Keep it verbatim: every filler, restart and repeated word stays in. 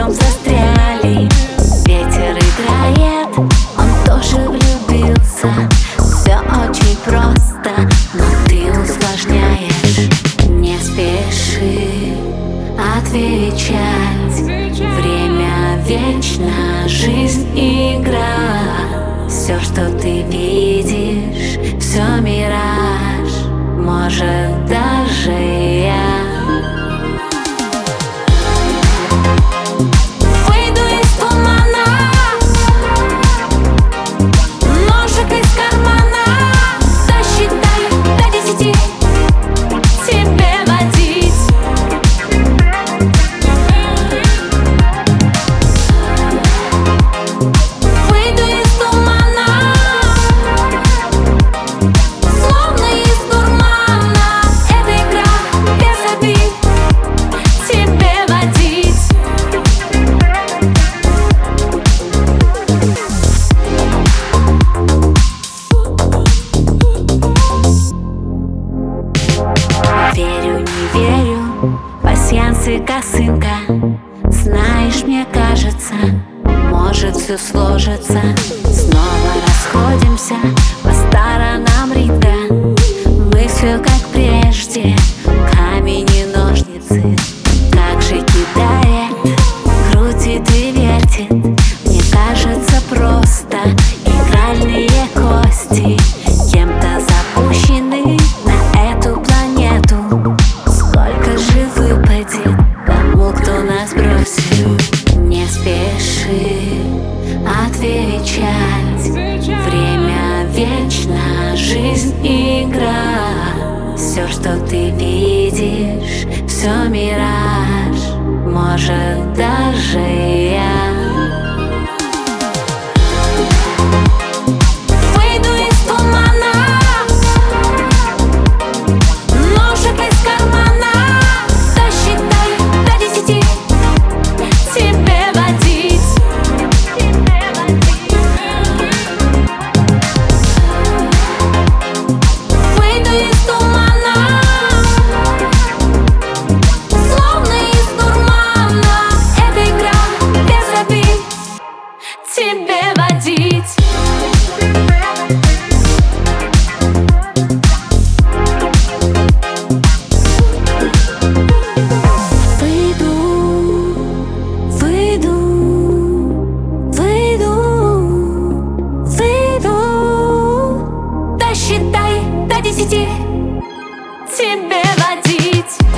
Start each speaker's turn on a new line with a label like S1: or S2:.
S1: нем застряли. Ветер играет, он тоже влюбился. Все очень просто, но ты усложняешь. Не спеши отвечать. Время вечно, жизнь игра. Все, что ты видишь, все мираж. Может, даже я верю, не верю, пасьянс и косынка. Знаешь, мне кажется, может все сложится. Снова расходимся по сторонам ринга. Мы все как прежде, камень и ножницы. Как же кидает, крутит и вертит. Мне кажется, просто игральные кости кем-то запущены на эту планету. Сколько же выпадет тому, кто нас бросил? Не спеши отвечать. Время вечно, жизнь игра. Все, что ты видишь, все мираж. Может, даже я тебе водить. Выйду, выйду, выйду, выйду. Досчитай до десяти, тебе водить.